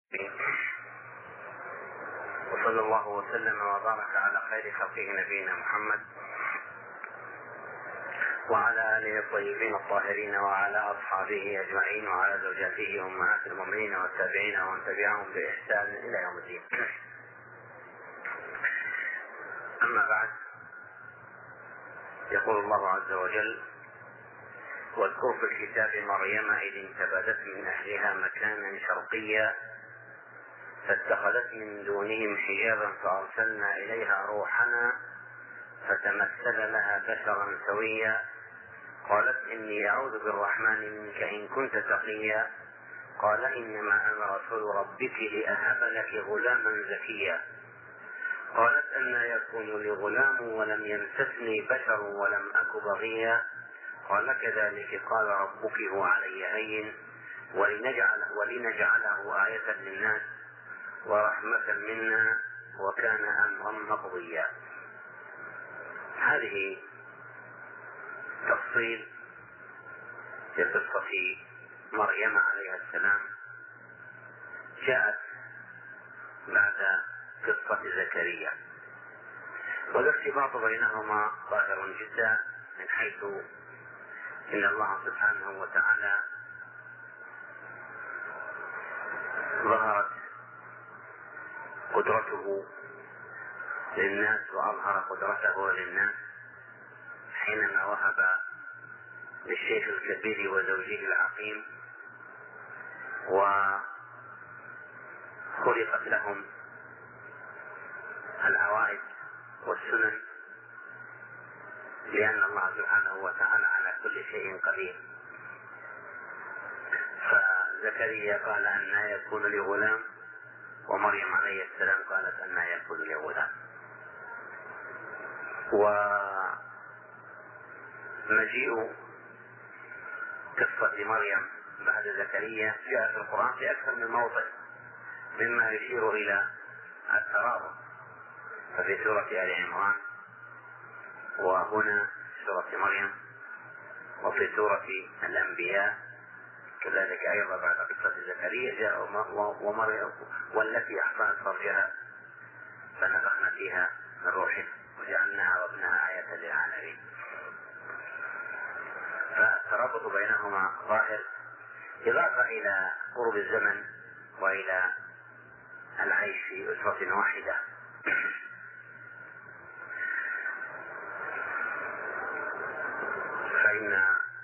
وصلى الله وسلم وبارك على خير خلقه نبينا محمد وعلى آله الطيبين الطاهرين وعلى أصحابه أجمعين وعلى زوجاته أمهات المؤمنين والتابعين ومن تبعهم بإحسان إلى يوم الدين. أما بعد، يقول الله عز وجل: واذكر في الكتاب مريم إذ انتبذت من أهلها مكانا شرقيا فاتخذت من دونهم حجابا فأرسلنا إليها روحنا فتمثل لها بشرا سويا قالت إني أعوذ بالرحمن منك إن كنت تقيا قال إنما أنا رسول ربك لأهب لك غلاما زكيا قالت أنى يكون لي غلام ولم يمسسني بشر ولم أك بغيا قال كذلك قال ربك هو علي هين ولنجعله آية للناس ورحمة منا وكان أمرا مقضيا. هذه تفصيل في قصة مريم عليها السلام جاءت بعد قصة زكريا، والارتباط بينهما ظاهر جدا من حيث إن الله سبحانه وتعالى ظهرت قدرته للناس وأظهر قدرته للناس حينما وهب للشيخ الكبير وزوجه العقيم وخلقت لهم العوائد والسنن، لأن الله سبحانه وتعالى على كل شيء قدير. فزكريا قال أنى يكون لي غلام، ومريم عليه السلام قالت أنى يكون لي غلام. ومجيء قصة مريم بعد زكريا جاء في القرآن في أكثر من موضع مما يشير إلى الترابط، ففي سورة آل عمران، وهنا سورة مريم، وفي سورة الأنبياء كذلك أيضا بعد قصة زكريا جاء ومريم والتي أحصنت فرجها فنفخنا فيها من روحنا وجعلناها وابنها آية للعالمين. فالترابط بينهما ظاهر، إضافة إلى قرب الزمن وإلى العيش في أسرة واحدة. فإن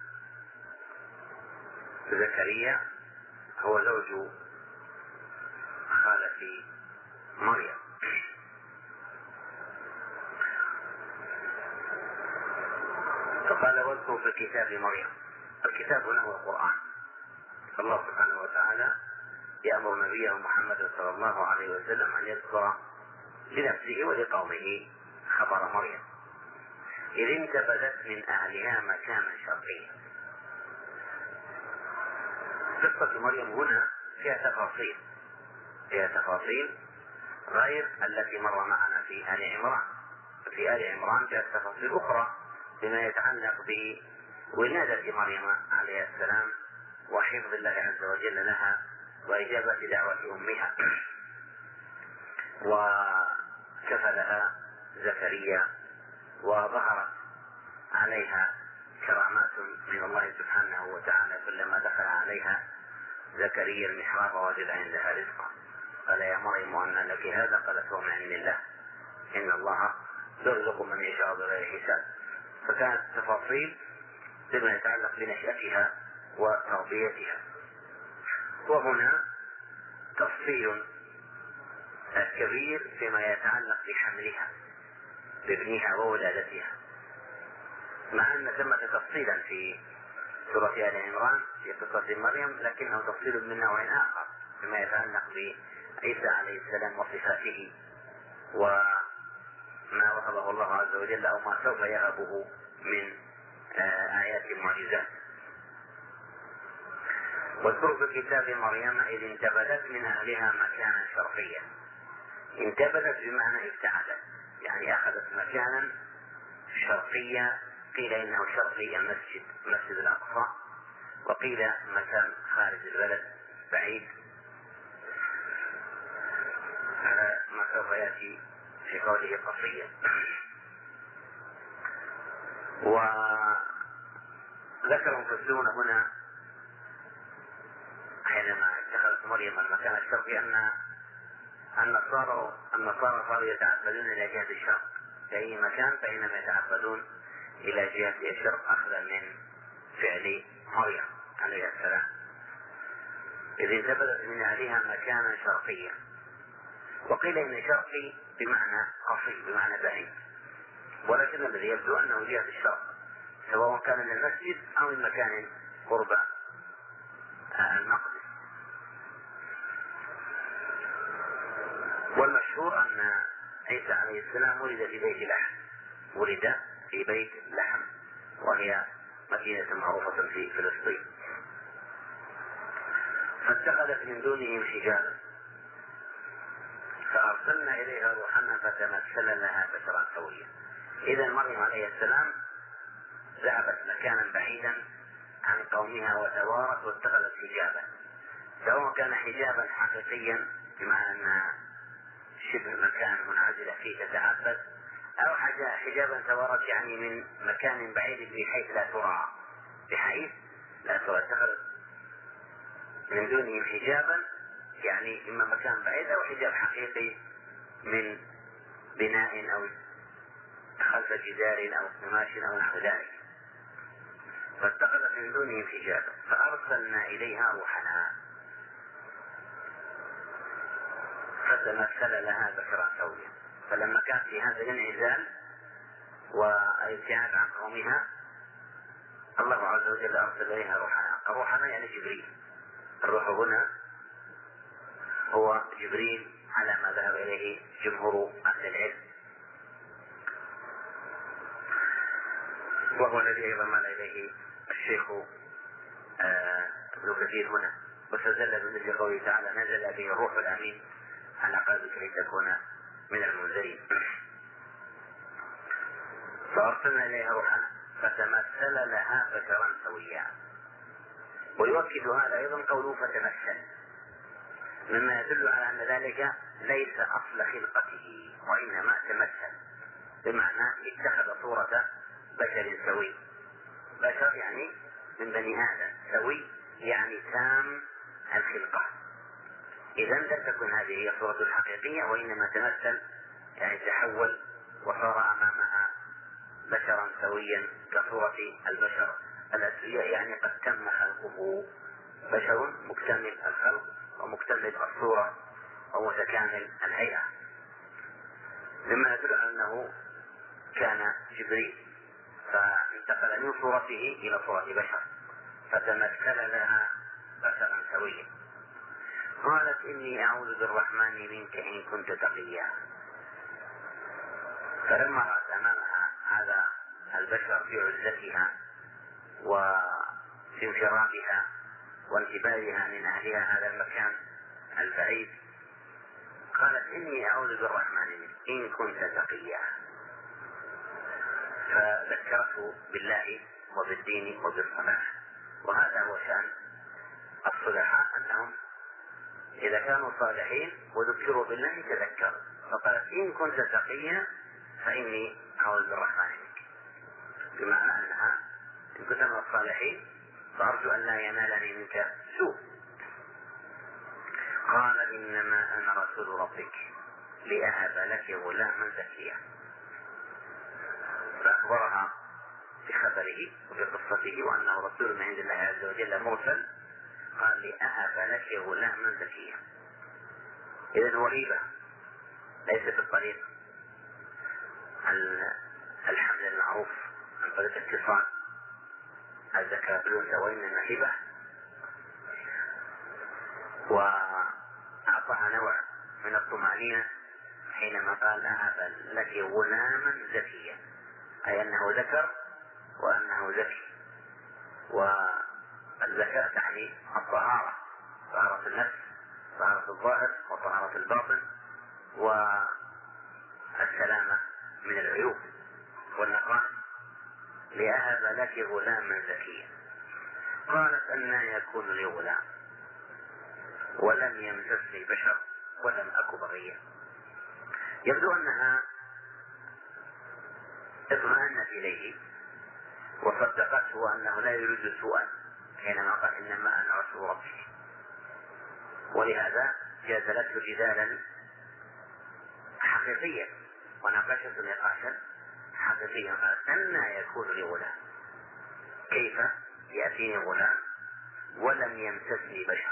زكريا هو زوج خالة مريم، فقال: واذكر في الكتاب مريم. الكتاب هنا هو القرآن، فالله سبحانه وتعالى يأمر نبيه محمد صلى الله عليه وسلم أن يذكر لنفسه ولقومه خبر مريم إذ انتبذت من أهلها مكانا شرقيا. قصة مريم هنا فيها تفاصيل غير التي مر معنا في آل عمران. في آل عمران جاءت تفاصيل أخرى بما يتعلق بولادة مريم عليه السلام وحفظ الله عز وجل لها وإجابة دعوة أمها، وكفلها زكريا وظهرت عليها كرامات من الله سبحانه وتعالى. كلما دخل عليها زكريا المحراب وجد عندها رزقا قال: يا مريم أنى لك هذا؟ قالت: هو من عند الله إن الله يرزق من يشاء بغير حساب. فكانت تفاصيل بما يتعلق بنشأتها وتربيتها. وهنا تفصيل كبير فيما يتعلق بحملها بابنها وولادتها، مع أن ثمة تفصيلا في سورة آل عمران في قصة مريم، لكنه تفصيل من نوع آخر فيما يتعلق بعيسى عليه السلام وصفاته وما وهبه الله عز وجل أو ما سوف يهبه من آيات معجزات. واذكر في الكتاب مريم إذ انتبذت من أهلها مكانا شرقيا. انتبذت بمعنى ابتعدت، يعني أخذت مكانا شرقيا، قيل إنه شرقي مسجد الأقصى، وقيل مكان خارج البلد بعيد. سوف يأتي في قوله قصيا. وذكر المفسرون هنا حينما اتخذت مريم المكان الشرقي أن النصارى صاروا يتعبدون إلى جهة الشرق في أي مكان، فإنما يتعبدون إلى جهة الشرق أخذا من فعل مريم عليه السلام، إذ انتبذت من أهلها مكانا شرقيا. وقيل إن شرقي بمعنى قصي بمعنى بعيد، ولكن الذي يبدو أنه جهة الشرق سواء كان من المسجد أو من مكان قرب المقدس. والمشهور أن عيسى عليه السلام ولد في بيت لحم، وهي مدينة معروفة في فلسطين. فاتخذت من دونهم حجابا فأرسلنا إليها روحنا فتمثل لها بشرا سويا. إذا مريم عليه السلام ذهبت مكانا بعيدا عن قومها وتوارت واتخذت حجابا، سواء كان حجابا حقيقيا بمعنى أنها شبه مكان منعزلة فيه تتعبد، أو حجابا توارت يعني من مكان بعيد بحيث لا ترى اتخذت من دونهم حجابا يعني إما مكان بعيد أو حجاب حقيقي من بناء أو خلف جدار أو قماش أو نحو ذلك. فاتخذت من دونهم حجابا فأرسلنا إليها روحنا فتمثل لها بشرا سويا. فلما كان في هذا الانعزال والابتعاد عن قومها الله عز وجل أرسل إليها روحنا يعني جبريل. الروح هنا هو جبريل على ما ذهب إليه جمهور أهل العلم، وهو الذي أيضا مال إليه الشيخ ابن كثير هنا، واستدل بمثل قوله تعالى نزل به الروح الأمين على قلبك لتكون من المنذرين. فأرسلنا إليها روحنا فتمثل لها بشرا سويا. ويؤكد هذا أيضا قوله فتمثل، مما يدل على أن ذلك ليس أصل خلقته وإنما تمثل، بمعنى اتخذ صورة بشر سوي. بشر يعني من بني آدم، سوي يعني تام الخلقة. إذا لم تكن هذه هي صورة الحقيقية، وإنما تمثل يعني تحول وصار أمامها بشرا سويا كصورة البشر الأسوية، يعني قد تم خلقه، بشر مكتمل الخلق ومكتمل الصورة ومتكامل الهيئة، مما يدل على أنه كان جبريل فانتقل من صورته إلى صورة بشر فتمثل لها بشرا سويا. قالت إني أعوذ بالرحمن منك إن كنت تقيا. فلما رأت أمامها هذا البشر في عزتها وفي انفرادها وانتباهها من أهلها هذا المكان البعيد، قالت إني أعوذ بالرحمن منك إن كنت تقيا. فذكرته بالله وبالدين وبالصلاح، وهذا هو شأن الصلحاء أنهم إذا كانوا صالحين وذكروا بالله تذكروا. فقالت إن كنت تقيا فإني أعوذ بالرحمن منك، بمعنى أنها إن كنت من الصالحين فأرجو أن لا ينالني منك سوء. قال إنما أنا رسول ربك لأهب لك غلاما زكيا. فأخبرها بخبره وبقصته وأنه رسول من عند الله عز وجل مرسل. قال لأهب لك غلاما زكيا. إذن هو هبة ليس بالطريق الحمل المعروف عن طريق اتصال الزكاة بالأنثى، وإنما هبة، وأعطاها نوع من الطمأنينة حينما قال أهب لك غلاما زكيا، أي أنه ذكر وأنه زكي. والزكاة تعني الطهارة، طهارة النفس، طهارة الظاهر وطهارة الباطن، والسلامة من العيوب والنقائص. لأهب لك غلاما زكيا. قالت أنى يكون لي غلام ولم يمسسني بشر ولم أك بغيا. يبدو أنها اطمأنت إليه وصدقته أنه لا يريد سوءا حينما قال إنما أنا رسول ربك، ولهذا جادلته جدالا حقيقيا وناقشته نقاشا حقيقيا. قال أنى يكون لي غلام، كيف يأتيني غلام ولم يمسسني بشر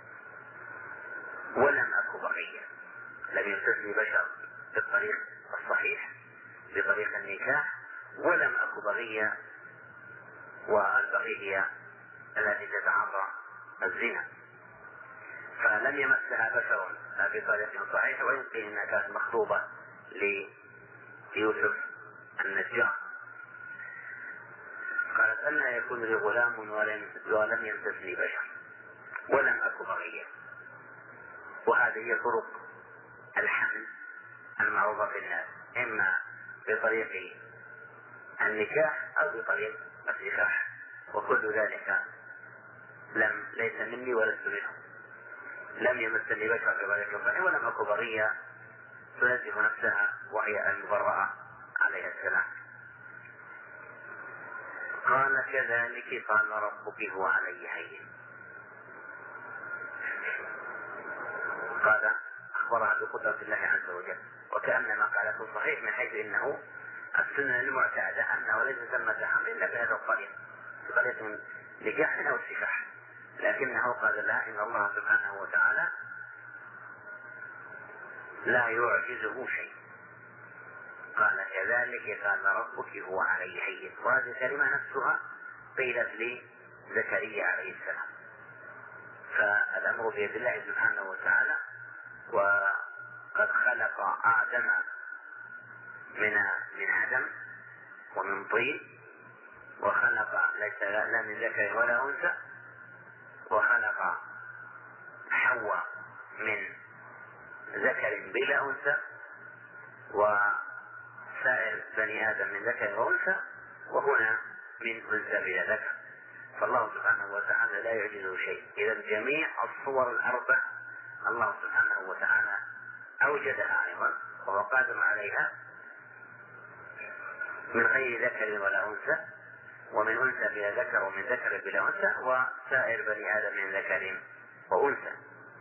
ولم أك بغيا. لم يمسسني بشر بالطريق الصحيح بطريق النكاح، ولم أك بغيا، والبغي هي التي تتعاطى الزنا، فلم يمسها بشر بطريق صحيح، ويمكن أنها كانت مخطوبة ليوسف النجار. قالت أنى يكون لي غلام ولم يمسسني بشر ولم أك بغيا. وهذه هي طرق الحمل المعروفة في الناس، إما بطريق النكاح أو بطريق الزفاف، وكل ذلك ليس مني ولست منه. لم يمسني بشر بطريق صحيح ولم أك بغيا تنزه نفسها وهي المبرأة عليها السلام. قال كذلك قال ربك هو علي هين. قال أخبرها بقدرة الله عز وجل، وكأنما قالته صحيح من حيث إنه السنة المعتادة أنه ليس ثمة حمل إلا بهذا الطريق، بطريق نكاح أو سفاح، لكنه قال لها إن الله سبحانه وتعالى لا يعجزه شيء. قال كذلك قال ربك هو علي هين. وهذه الكلمة نفسها قيلت لزكريا عليه السلام. فالأمر بيد الله سبحانه وتعالى، وقد خلق آدم من عدم ومن طين، وخلق ليس لا من ذكر ولا أنثى، وخلق حواء من ذكر بلا أنثى، وسائر بني آدم من ذكر وأنثى، وهنا من أنثى بلا ذكر. فالله سبحانه وتعالى لا يعجزه شيء. إذا جميع الصور الأربع الله سبحانه وتعالى أوجدها أيضا وهو قادر عليها من غير ذكر ولا أنثى، ومن أنثى بلا ذكر، ومن ذكر بلا أنثى، وسائر بني آدم من ذكر وأنثى.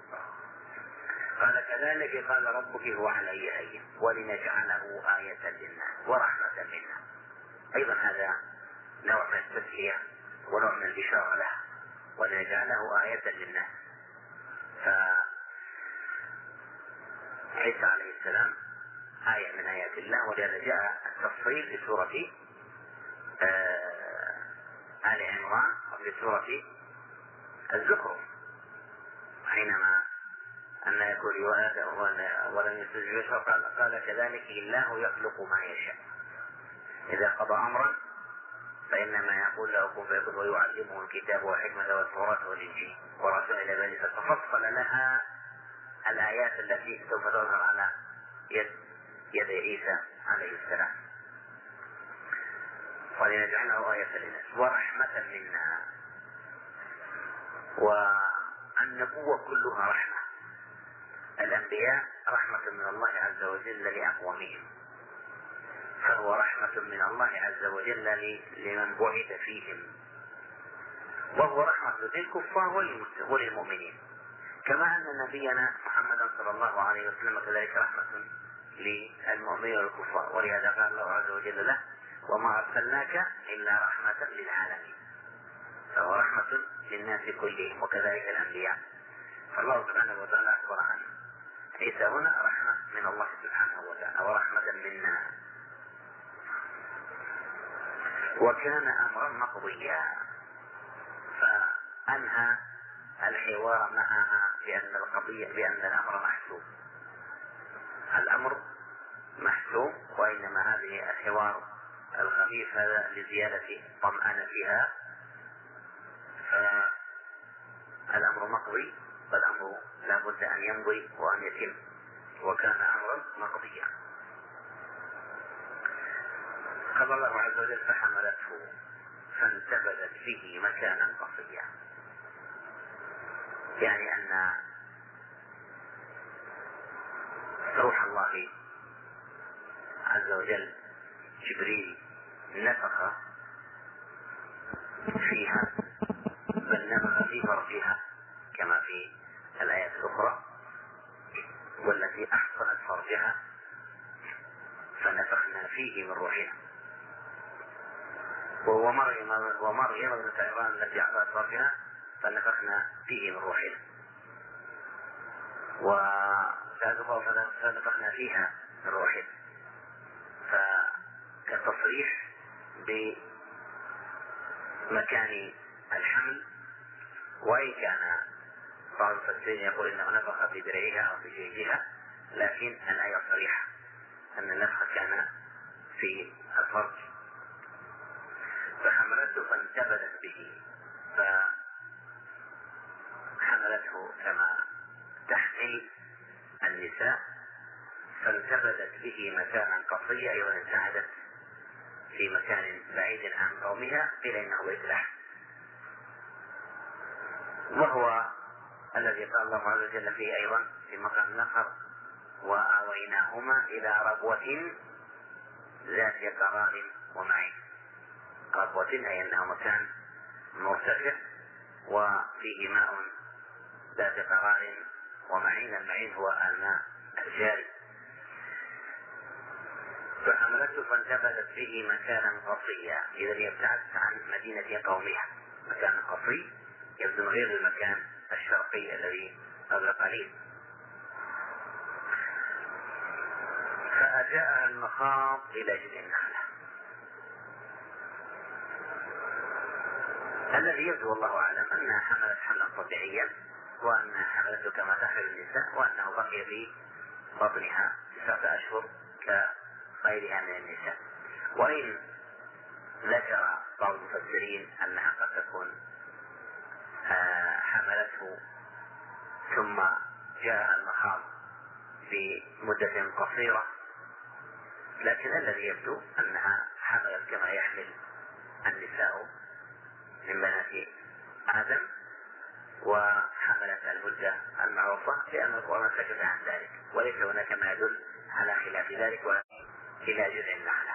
قال كذلك قال ربك هو علي هين ولنجعله آية للناس ورحمة منا. أيضا هذا نوع من التسلية ونوع من البشارة له، ولنجعله آية للناس. فعيسى عليه السلام آية من آيات الله، ولهذا جاء التفصيل في سورة آل عمران وفي سورة الزخرف، حينما أن يكون ولد ولم يسجد بشر قال كذلك الله يخلق ما يشاء، إذا قضى أمرا فإنما يقول له كن فيكون، ويعلمه الكتاب والحكمة والتوراة والإنجيل ورسول إلى بني إسرائيل، ففصل لها الآيات التي سوف تظهر على يد عيسى عليه السلام. ولنجعله آية للناس ورحمة منا. والنبوة كلها رحمة، الأنبياء رحمة من الله عز وجل لأقوامهم، فهو رحمة من الله عز وجل لمن بعث فيهم، وهو رحمة للكفار وللمؤمنين، كما أن نبينا محمدا صلى الله عليه وسلم كذلك رحمة للمؤمنين والكفار. ولهذا قال الله عز وجل له وما أرسلناك إلا رحمة للعالمين، فهو رحمة للناس كلهم وكذلك الأنبياء. فالله سبحانه وتعالى أخبر عن عيسى هنا رحمة من الله سبحانه وتعالى ورحمة منا. وكان أمرا مقضيا، فأنهى الحوار معها بأن الأمر محسوب. الأمر محسوب، وإنما هذه الحوار الخفيف هذا لزيادة طمأنتها، فالأمر مقضي، فالأمر لا بد أن يمضي وأن يتم، وكان أمرا مقضيا. قال الله عز وجل فحملته فانتبذت به مكانا قصيا، يعني أن روح الله عز وجل جبريل نفخ فيها، بل نفخ في فرجها كما في الآيات الأخرى، والتي أحصنت فرجها فنفخنا فيه من روحنا. وهو مريم ابنة عمران التي أحصنت فرجها فنفخنا فيه من روحنا، فنفخنا فيها من روحنا، فكتصريح بمكان الحمل. وإن كان بعض المفسرين يقول إنه نفخ في درعها أو في جيدها، لكن الآية صريحة أن النفخ كان في الفرج. فحملته فانتبذت به، فحملته كما تحمل النساء، فانتبذت به مكانا قصيا، أيضا انتهدت في مكان بعيد عن قومها، قيل إنه بيت لحم، وهو الذي قال الله عز وجل فيه أيضا في مقام النخر: وآويناهما إلى ربوة ذات قرار ومعين. ربوة أي أنه مكان مرتفع وفيه ماء ذات قرار ومعين. المعين هو الماء الجاري. فحملته فانتبذت به مكانا قصيا، إذا ابتعدت عن مدينة قومها. مكان قصي يبدو غير المكان الشرقي الذي قبل قليل. فأجاءها المخاض إلى جذع النخلة. الذي يبدو والله أعلم أنها حملت حملا طبيعيا، وأنها حملته كما تحمل النساء، وأنه بقي في بطنها 9 أشهر كغيرها من النساء. وإن ذكر بعض المفسرين أنها قد تكون حملته ثم جاء المخاض بمدة قصيرة، لكن الذي يبدو أنها حملت كما يحمل النساء من بنات آدم، وحملت المدة المعروفة، لأن القرآن سكت عن ذلك، وليس هناك ما يدل على خلاف ذلك إلى جذع النخلة.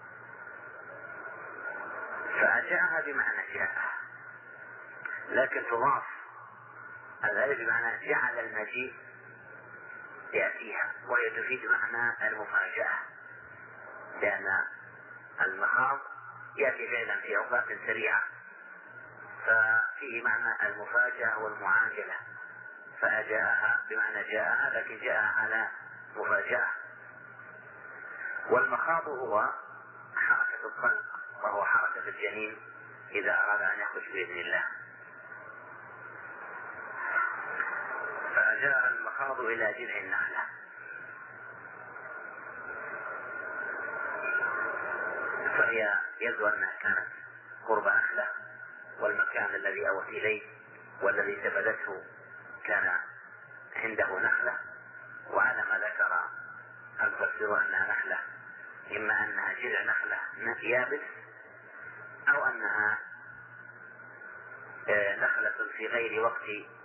فأجاءها بمعنى جاءها، لكن تضاف ذلك بمعنى جعل المجيء يأتيها، وهي تفيد معنى المفاجأة، لأن المخاض يأتي فعلا في أوقات سريعة، ففيه معنى المفاجأة والمعاجلة. فأجاءها بمعنى جاءها، لكن جاءها على مفاجأة. والمخاض هو حركة القلب، وهو حركة الجنين إذا أراد أن يخرج بإذن الله. فأجاء المخاض إلى جذع النخلة، فهي يبدو أنها كانت قرب نخلة، والمكان الذي أوت إليه والذي سبدته كان عنده نخلة. وعلى ما ذكر المفسرون أنها نخلة، إما أنها جذع نخلة يابس، أو أنها نخلة في غير وقت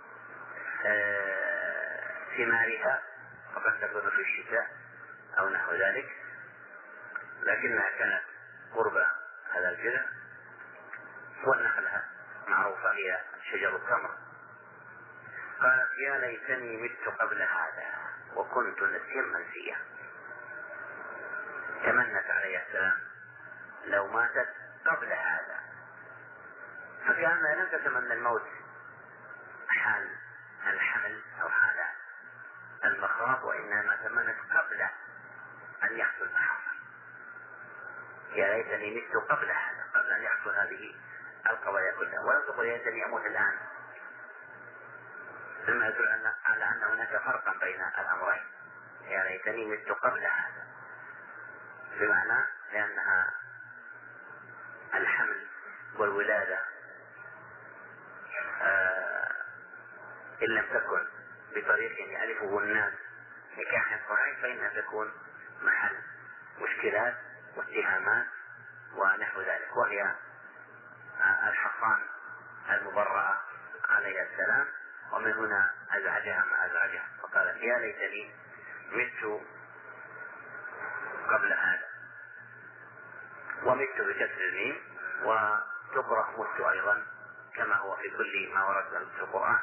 ثمارها، فقد تكون في الشتاء أو نحو ذلك، لكنها كانت قرب هذا الجذع. والنخلة معروفة هي شجر التمر. قالت: يا ليتني مت قبل هذا وكنت نسيا منسيا. تمنت عليه السلام لو ماتت قبل هذا، فكأنها لم تتمنى الموت حال الحمل أو حال المخاض، وإنما تمنت قبل أن يحصل ما حصل. يا ليتني مت قبل هذا، قبل أن يحصل هذه القضايا كلها. ولا تقول يا ليتني أموت الآن، ثم يدل على أن هناك فرقا بين الأمرين. يا ليتني مت قبل هذا بمعنى لأنها الحمل والولادة إن لم تكن بطريق يعرفه الناس نكاح صحيح، فإنها تكون محل مشكلات واتهامات ونحو ذلك. وهي الحصان المبرأة عليه السلام، ومن هنا أزعجها ما أزعجها، فقالت: يا ليتني مت قبل هذا، ومت بكسر الميم، وتقرأ مت أيضا كما هو في كل ما ورد في القرآن.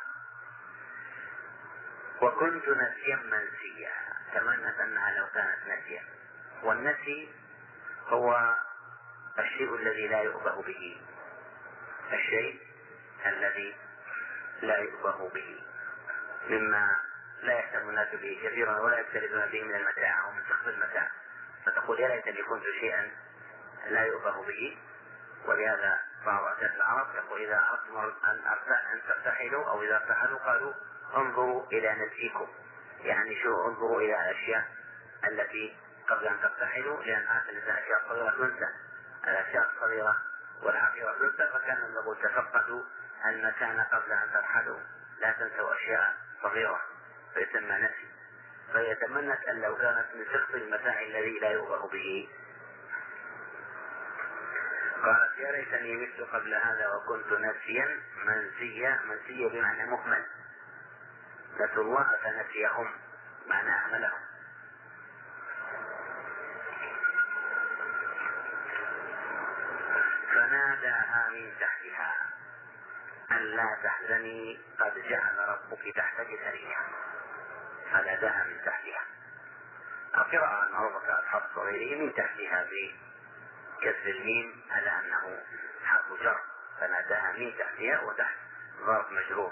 وكنت نسيا منسيا، تمنت أنها لو كانت نسيا. والنسي هو الشيء الذي لا يؤبه به، الشيء الذي لا يؤبه به، مما لا يهتم الناس به كثيرا ولا يختلفون به من المتاع أو من سخط المتاع، فتقول يا ليتني كنت شيئا لا يؤبه به. ولهذا بعض أسلاف العرب يقول إذا أردتم أن ترتحلوا أو إذا ارتحلوا قالوا انظروا إلى نسيكم، يعني شو انظروا إلى الأشياء التي قبل أن ترتحلوا، لأن هذه الأشياء الصغيرة تنسى، الأشياء الصغيرة والحقيرة تنسى، فكان يقول تفقدوا المكان قبل أن ترحلوا، لا تنسوا أشياء صغيرة فيسمى نسي. فيتمنت أن لو كانت من سخط المتاع الذي لا يؤبه به. قالت يا ليتني مت قبل هذا وكنت نسيا منسيا، منسيا بمعنى مهمل، نسوا الله فنسيهم معنى أهملهم. فناداها من تحتها ألا تحزني قد جعل ربك تحتك سريا. فناداها من تحتها، القراءة المعروفة حفص وغيره من تحتها بكسر الميم على أنه حرف جر، فناداها من تحتها وتحت ظرف مجرور.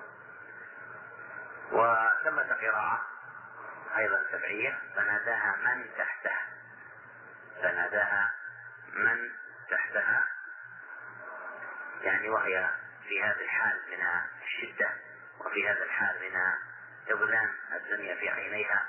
وثمة قراءة أيضا سبعية فناداها من تحتها، فناداها من تحتها يعني وهي في هذا الحال من الشدة وفي هذا الحال من إظلام الدنيا في عينيها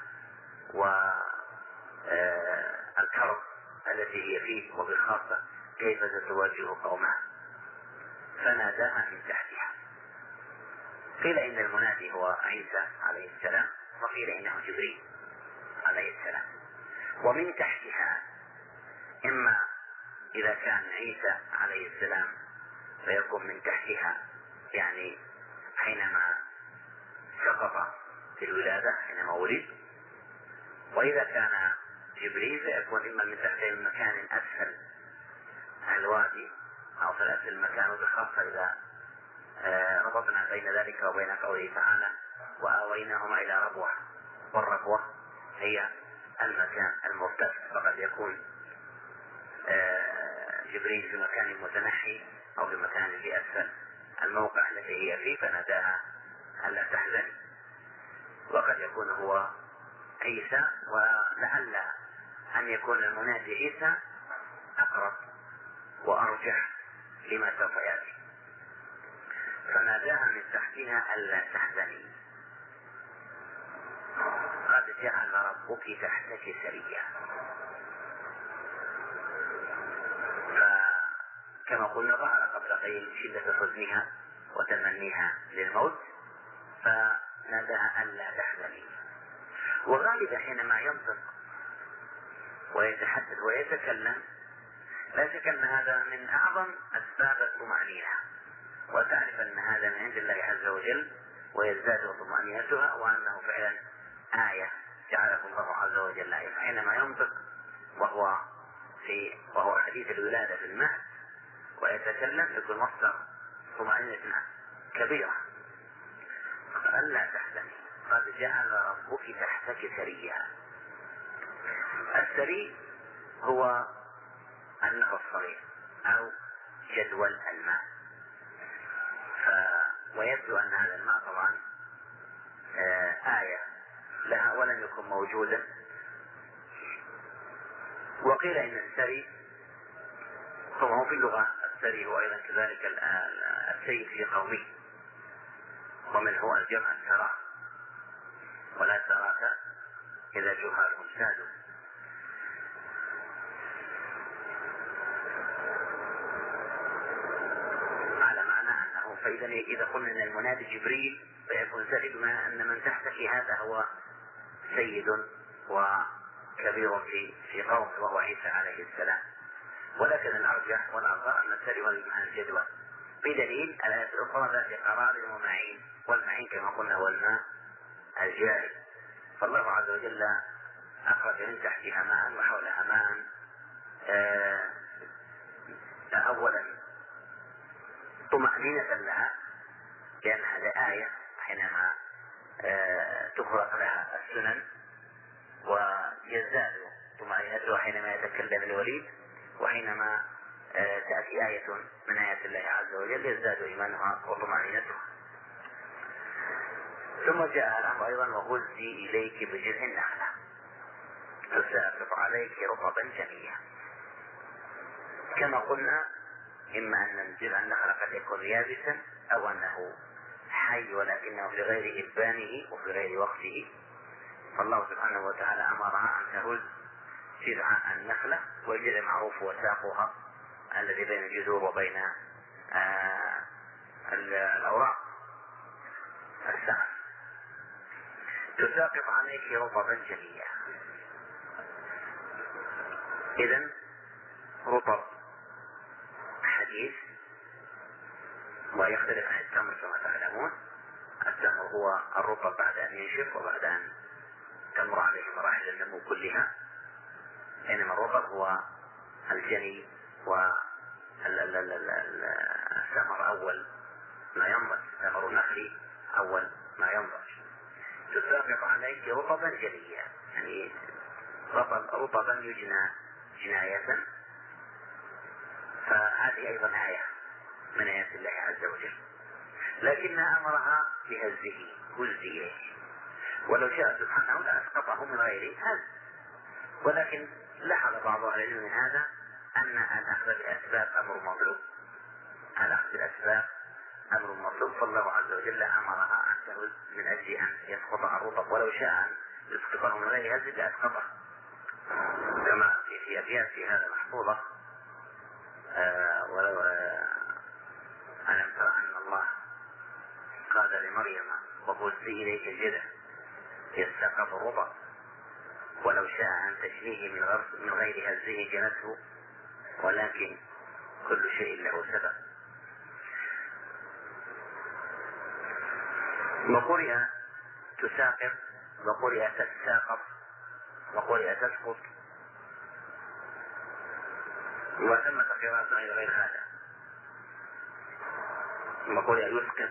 والكرب التي هي فيه، وبالخاصة كيف ستواجه قومها. فناداها من تحتها. قيل إن المنادي هو عيسى عليه السلام، وقيل إنه جبريل عليه السلام. ومن تحتها إما إذا كان عيسى عليه السلام فيكون من تحتها يعني حينما سقط في الولادة حينما ولد، وإذا كان جبريل فيكون إما من تحت مكان أسفل الوادي أو في الأسفل المكان، وبخاصة إذا ربطنا بين ذلك وبين قوله تعالى وآويناهما إلى ربوة، والربوة هي المكان المرتفع، فقد يكون جبريل في مكان متنحي أو في مكان في أسفل الموقع الذي هي فيه، فناداها ألا تحزني. وقد يكون هو عيسى، ولعل أن يكون المنادي عيسى أقرب وأرجح لما سوف يأتي. فناداها من تحتها ألا تحزني قد جعل ربك تحتك سريا. فكما قلنا ظهر قبل قليل شدة حزنها وتمنيها للموت، فناداها ألا تحزني. وغالبا حينما ينطق ويتحدث ويتكلم لا شك أن هذا من أعظم أسباب الطمأنينة، وتعرف أن هذا من عند الله عز وجل ويزداد طمأنينتها، وأنه فعلا آية جعله الله عز وجل آية. حينما ينطق وهو حديث الولادة في المهد ويتكلم يكون مصدر طمأنينة كبيرة. ألا تحزني قد جعل ربك تحتك سريا. السري هو النهر الصغير أو جدول الماء، ويبدو أن هذا الماء طبعا آية لها ولم يكن موجودا. وقيل إن السري هو في اللغة السري هو أيضا كذلك السيد في قومه، ومن هو الجمع السراء، ولا سراك إذا جهالهم سادوا. على معنى أنه فإذا إذا قلنا أن المنادي جبريل فيكون سري بما أن من تحتك هذا هو سيد وكبير في قوم وهو عيسى عليه السلام. ولكن الأرجح والأظهر أن السري هو بمعنى الجدول، بدليل الآية الأخرى ذات قرار ومعين، والمعين كما قلنا هو الماء الجاري. فالله عز وجل أخرج من تحتها ماء وحولها ماء. أولا طمأنينة لها، لأن هذه آية حينما تفرق لها السنن، ويزداد طمأنينتها حينما يتكلم الوليد، وحينما تأتي آية من آيات الله عز وجل يزداد إيمانها وطمأنينتها. ثم جاء الأمر أيضا وهزي إليك بجذع النخلة تساقط عليك رطبا جنيا. كما قلنا إما أن جذع النخلة قد يكون يابسا أو أنه حي ولكنه في غير إبانه وفي غير وقته، فالله سبحانه وتعالى أمرها أن تهز جذع النخلة، والجذع معروف وساقها الذي بين الجذور وبين الأوراق الساق، تساقط عليك رطبا جنيا. إذن رطب حديث ويختلف عن التمر كما تعلمون. التمر هو الرطب بعد أن ينشف وبعد أن تمر عليه مراحل النمو كلها، بينما الرطب هو الجني والثمر أول ما ينضج، ثمر النخل أول ما ينضج. تساقط عليك رطبا جنيا، يعني رطبا يجنى جناية. فهذه أيضا آية من آيات الله عز وجل، لكنها أمرها بهزه، هز إليه، ولو شاء سبحانه لأسقطه من غير هز، ولكن لاحظ بعض أهل العلم من هذا أن الأخذ بالأسباب أمر مطلوب، الأخذ بالأسباب أمر مطلوب، فالله عز وجل أمرها أن تهز من أجل أن يسقط الرطب، ولو شاء أن يسقطه من غير هز لأسقطه، كما في أبيات في هذا محفوظة. ولو ألم تر أن الله قال لمريم وهزي إليك الجذع يسقط الرطب، ولو شاء أن تجنيه من غير هزه جنته، ولكن كل شيء له سبب. وقرئ تساقط، وقرئ تساقط، وقرئ تسقط، وثمة قراءة غير هذا، وقرئ يسقط.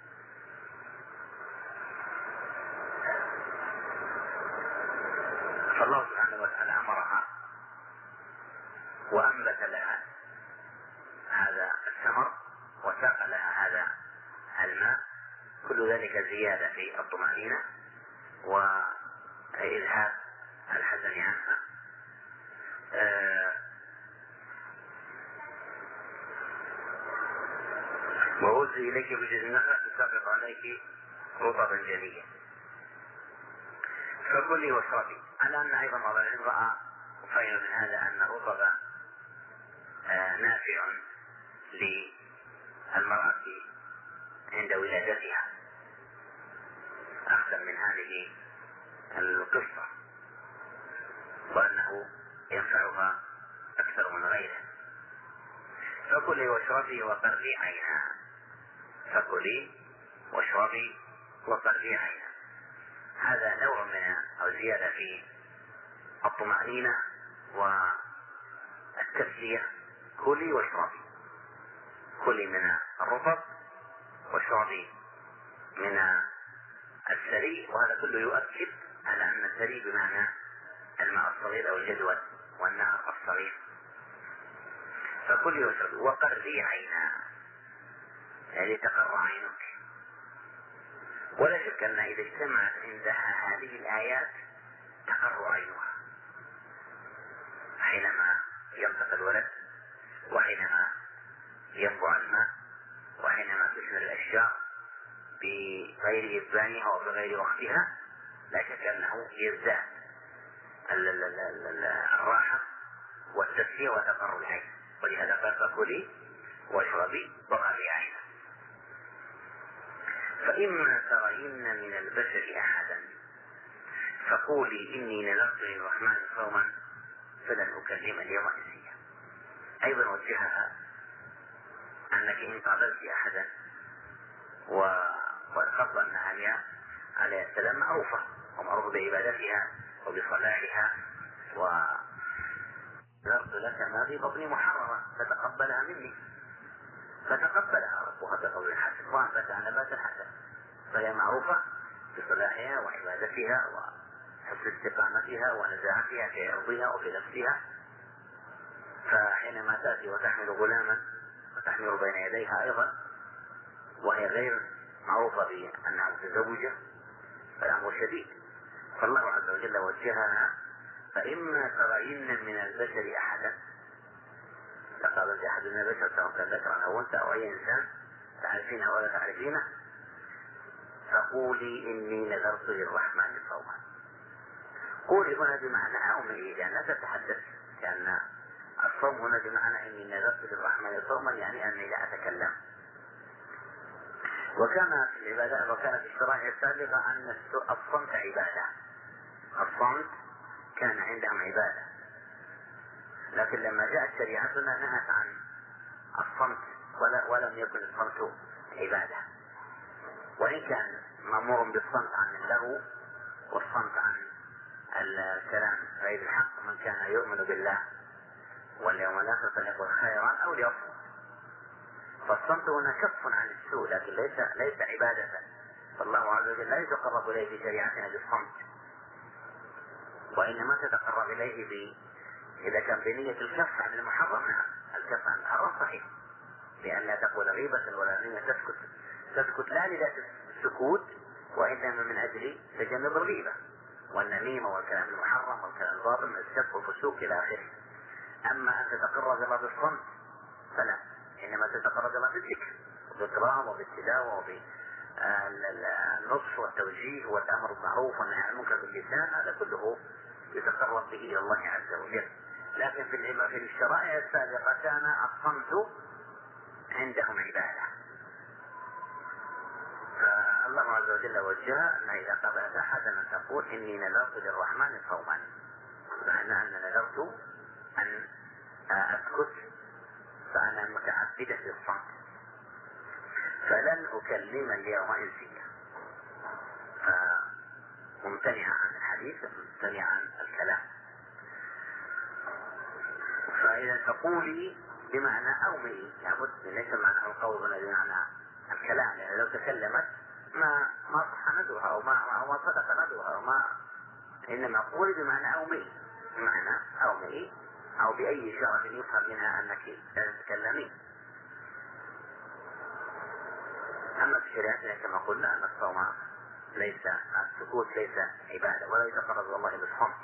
فالله سبحانه وتعالى أمرها وأنبت لها هذا الثمر وساق لها هذا الماء، كل ذلك زيادة في الطمأنينة وإذهاب الحزن عنها. وهزي إليك بجذع النخلة تساقط عليك رطبا جنيا فكلي واشربي. على أن أيضا بعض العلم رأى وفهم من هذا أن الرطب نافع للمرأة عند ولادتها أحسن من هذه القصة، وأنه ينفعها أكثر من غيره. فكلي واشربي وقري عينها، فكلي واشربي وقري عينها. هذا نوع من أو زيادة في الطمأنينة والتسلية. كلي واشربي، كلي من الرطب واشربي من السري، وهذا كله يؤكد على أن السري بمعنى الماء الصغير أو الجدول والنهر الصغير. فكلي واشربي وقري عينها، يعني تقر عينك. ولا شك أن إذا اجتمعت عندها هذه الآيات تقر عينها حينما ينطق الولد، وحينما ينبع الماء، وحينما تثمر الأشجار بغير إبانها وبغير وقتها، لا شك أنه يزداد الراحة والتسلية وتقر العين. ولهذا قال فكلي واشربي وقري عينها. فإما ترين من البشر أحدا فقولي إني نذرت للرحمن صوما فلن أكلم اليوم إنسيا. أيضا وجهها أنك إن قابلت أحدا وقد أن عليه السلام معروفة ومعروف بعبادتها وبصلاحها ما في بطني محرمة فتقبلها مني، فتقبلها ربها بقول حسن وأنبت نباتا حسنا، فهي معروفة بصلاحها وعبادتها وحسن استقامتها ونزاهتها في عرضها وفي نفسها. فحينما تأتي وتحمل غلاما وتحمل بين يديها أيضا وهي غير معروفة بأنها متزوجة فالأمر شديد. فالله عز وجل وجهها: فإما ترين من البشر أحدا، فقالت أحد من البشر سواء كان ذكرا أو أنثى أو أي إنسان تعرفينه ولا تعرفينه، فقولي إني نذرت للرحمن صوما. قولي هنا بمعنى أومئي لأنها تتحدث، لأن الصوم هنا بمعنى إني نذرت للرحمن صوما يعني أني لا أتكلم. وكان في العبادة وكان في الشرائع السابقة أن الصمت عبادة، الصمت كان عندهم عبادة، لكن لما جاءت شريعتنا نهت عن الصمت ولم يكن الصمت عبادة، وإن كان مأمور بالصمت عن اللغو والصمت عن الكلام غير الحق. من كان يؤمن بالله واليوم الآخر فليقل خيرا أو ليصمت. فالصمت هنا كف عن السوء لكن ليس عبادة. فالله عز وجل لا يتقرب إليه في شريعتنا بالصمت، وإنما تتقرب إليه إذا كان بنية الكف عن المحرم. نعم الكف عن المحرم صحيح، لأن لا تقول غيبة ولا نية تسكت لا لذات السكوت وإنما من أجل تجنب الغيبة والنميمة والكلام المحرم والكلام الباطل من الشك والفسوق إلى آخره. أما أن تتقرب الله بالصمت فلا، إنما تتقرب الله بالذكر وبالإكرام وبالتلاوة وبالنصح والتوجيه والأمر بالمعروف والنهي عن المنكر باللسان، هذا كله يتقرب به إلى الله عز وجل. لكن في الشرائع السابقة كان الصمت عندهم عبادة. فالله عز وجل وجه أن إذا قابلت أحدا أن تقول إني نذرت للرحمن صوما، معنى أن نذرت أن أسكت فأنا متعبدة للصمت، فلن أكلم اليوم إنسيا. فممتنعة عن الحديث ممتنعة عن الكلام. فإذا تقولي بمعنى أومئي لابد ليس معنى القول هنا بمعنى الكلام، يعني لو تكلمت ما صح ندوها أو ما صدق ندوها وما، إنما قولي بمعنى أومئي، بمعنى أومئي أو بأي شرف يفهم منها أنك لا تتكلمين. أما في شريعتنا كما قلنا أن الصوم ليس، السكوت ليس عبادة ولا يتقرب الله بالصمت.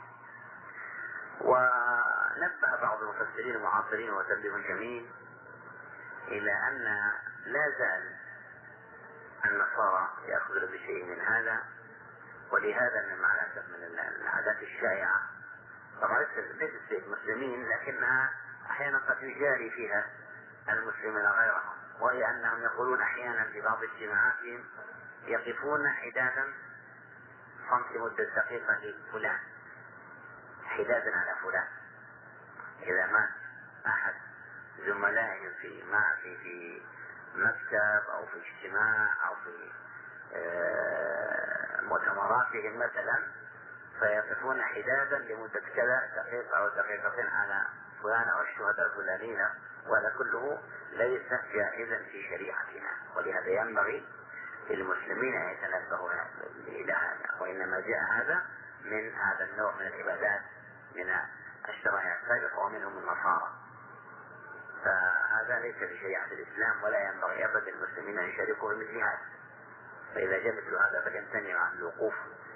ونبه بعض المفسرين المعاصرين وتنبيه جميل إلى أن لا زال النصارى يأخذون بشيء من هذا، ولهذا من العادات الشائعة طبعا ليست في المسلمين لكنها أحيانا قد يجاري فيها المسلمين غيرهم، وهي أنهم يقولون أحيانا في بعض اجتماعاتهم يقفون حدادا صمت مدة دقيقة لفلان، حدادا على فلان. إذا مات أحد زملائهم في مكتب أو في اجتماع أو في مؤتمراتهم مثلا، فيقفون حدادا لمدة كذا دقيقة أو دقيقتين على فلان أو الشهداء الفلانيين، وهذا كله ليس جائزا في شريعتنا، ولهذا ينبغي للمسلمين أن يتنبهوا إلى هذا. وإنما جاء هذا من هذا النوع من العبادات من الشرائع السابقة ومنهم النصارى، فهذا ليس بشريعة الإسلام ولا ينبغي أبدا المسلمين أن يشاركوا في مثل هذا. فإذا جاء مثل هذا فليمتنعوا عن الوقوف،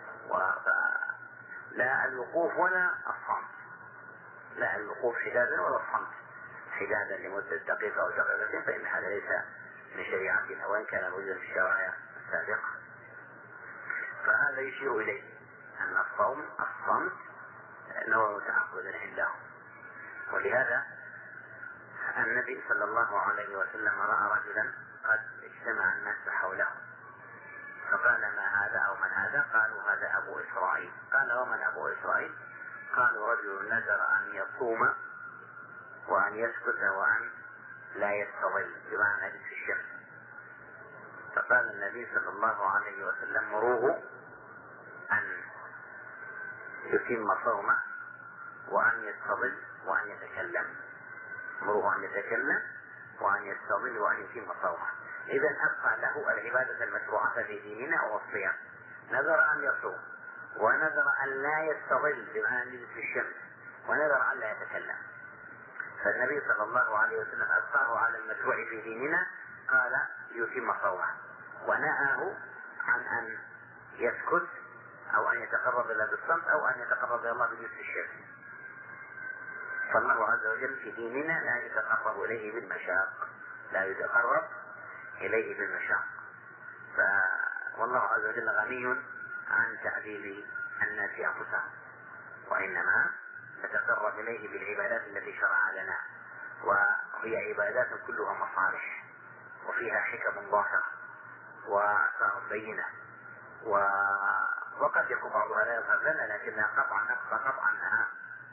لا الوقوف ولا الصمت، لا الوقوف حدادا ولا الصمت حدادا لمدة دقيقة أو دقيقتين، فإن هذا ليس من شريعتنا وإن كان موجودا في الشرائع السابقة. فهذا يشير إليه أن الصمت نوع متعقد عندهم. ولهذا النبي صلى الله عليه وسلم رأى رجلا قد اجتمع الناس حوله فقال ما هذا أو من هذا؟ قالوا هذا أبو إسرائيل. قال ومن أبو إسرائيل؟ قالوا رجل نذر أن يصوم وأن يسكت وأن لا يستظل بمعنى في الشمس. فقال النبي صلى الله عليه وسلم مروه أن يتم صومه وأن يستظل وأن يتكلم. أمره أن يتكلم وأن يستظل وأن يتم صومه. إذا أبقى له العبادة المشروعة في ديننا والصيام. نذر أن يصوم، ونذر أن لا يستظل بمعنى أن يجلس في الشمس، ونذر أن لا يتكلم. فالنبي صلى الله عليه وسلم أبقاه على المشروع في ديننا، قال يتم صومه، ونهاه عن أن يسكت أو أن يتقرب إلى بالصمت أو أن يتقرب إلى الله بجلس الشمس. فالله عز وجل في ديننا لا يتقرب إليه بالمشاق، لا يتقرب إليه بالمشاق. والله عز وجل غني عن تعذيب الناس أنفسهم، وإنما نتقرب إليه بالعبادات التي شرع لنا، وهي عبادات كلها مصالح وفيها حكم ظاهرة وآثار بينة، وقد يكون بعضها لا يظهر لنا، لكنها قطعا نبقى قطعا أنها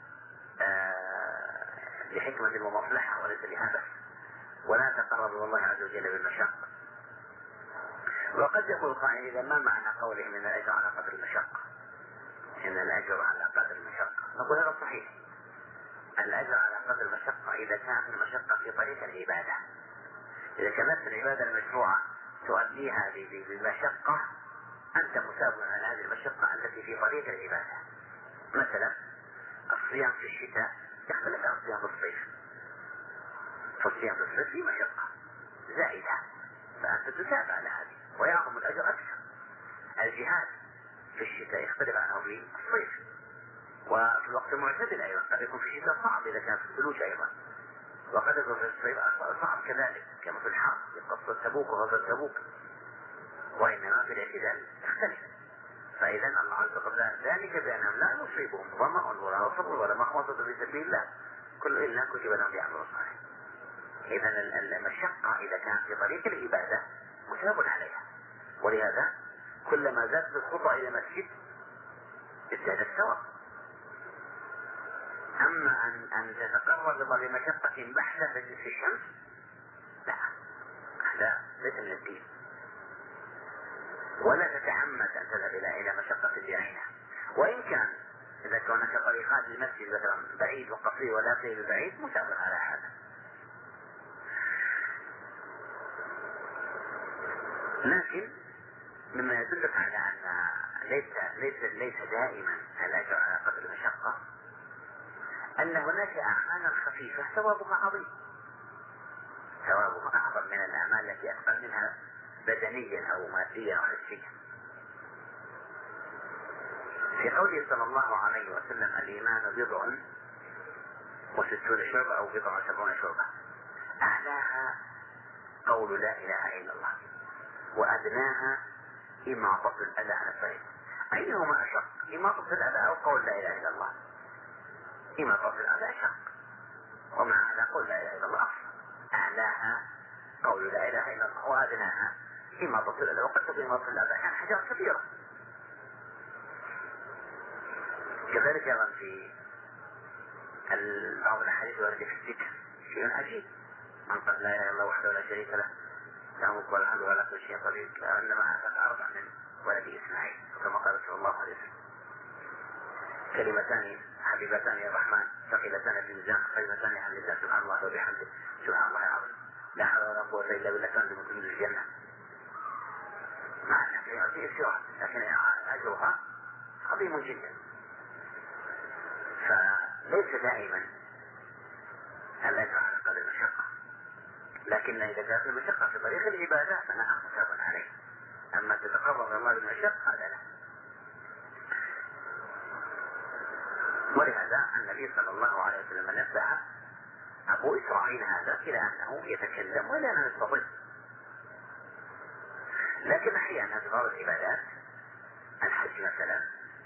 لحكمة ومصلحة وليس لهدف، ولا تقرب إلى الله عز وجل بالمشقة. وقد يقول قائل إذا ما معنى قوله من الأجر على قدر المشقة؟ إن الأجر على قدر المشقة، نقول هذا صحيح. الأجر على قدر المشقة إذا كانت المشقة في طريق العبادة. إذا كانت العبادة المشروعة تؤديها بالمشقة، أنت مثاب على هذه المشقة التي في طريق العبادة. مثلا الصيام في الشتاء يختلف عن الصيام في الصيف. فالصيام في الصيف فيه مشقة زائدة، فأنت تثاب على هذه ويعظم الأجر أكثر. الجهاد في الشتاء يختلف عنه في الصيف، وفي الوقت المعتدل أيضا قد يكون في الشتاء صعب إذا كان في الثلوج أيضا، وقد يكون في الصيف صعب كذلك كما في الحرب في قصة تبوك وغزوة تبوك، وإنما في الاعتدال يختلف. فإذا الله عز وجل ذلك بأنهم لا يصيبهم ظمأ ولا نصب ولا مخمصة في سبيل الله كل إلا كتب لهم بأعمال صالح. إذا المشقة إذا كانت في طريق العبادة مثاب عليها، ولهذا كلما زادت الخطى إلى مسجد ازداد الثواب. أما أن تتقرب الله بمشقة بحتة تجلس في الشمس، لا، هذا ليس من الدين. ولا تتعمد أن تذهب إلى مشقة بعينها، وإن كان إذا كونك طريقات المسجد مثلا بعيد وقصير ولا قيل بعيد مثاب على هذا. لكن مما يدلك على أن ليس دائما الأجر على قدر المشقة أن هناك أعمالا خفيفة ثوابها عظيم، ثوابها أعظم من الأعمال التي أثقل منها بدنيا أو ماديا أو حسيا. في قوله صلى الله عليه وسلم الإيمان بضع وستون شعبة أو بضع وسبعون شعبة، أعلاها قول لا إله إلا الله، وأدناها إماطة الأذى عن الطريق. أيهما أشق، إماطة الأذى أو قول لا إله إلا الله؟ إماطة الأذى أشق، ومع هذا قول لا إله إلا الله أفضل. أعلاها قول لا إله إلا الله، وأدناها إماطة الأذى. وقد تكون إماطة الأذى عن حاجات كبيرة. كذلك أيضا في بعض الأحاديث الواردة في الذكر شيء عجيب، من قال لا إله إلا الله وحده لا شريك له له الملك وله الحمد ولا كل شيء قدير، كأنما أعتق 4 من ولد إسماعيل، كما قال صلى الله عليه وسلم. كلمتان حبيبتان يا الرحمن ثقيلتان في الميزان خفيفتان على اللسان سبحان الله وبحمده سبحان الله العظيم لا حول ولا قوة إلا بالله كان من كل الجنة. مع أنها في إسراء لكن أجرها عظيم جدا. فليس دائما الأجر على قدر المشقة، لكن إذا كانت المشقة في طريق العبادة فنعم مثاب عليه. أما تتقرب إلى الله بالمشقة هذا لا. ولهذا النبي صلى الله عليه وسلم نبه أبو إسرائيل هذا إلى أنه يتكلم ولا أنه يستطيع. لكن أحيانا في بعض العبادات الحج مثلا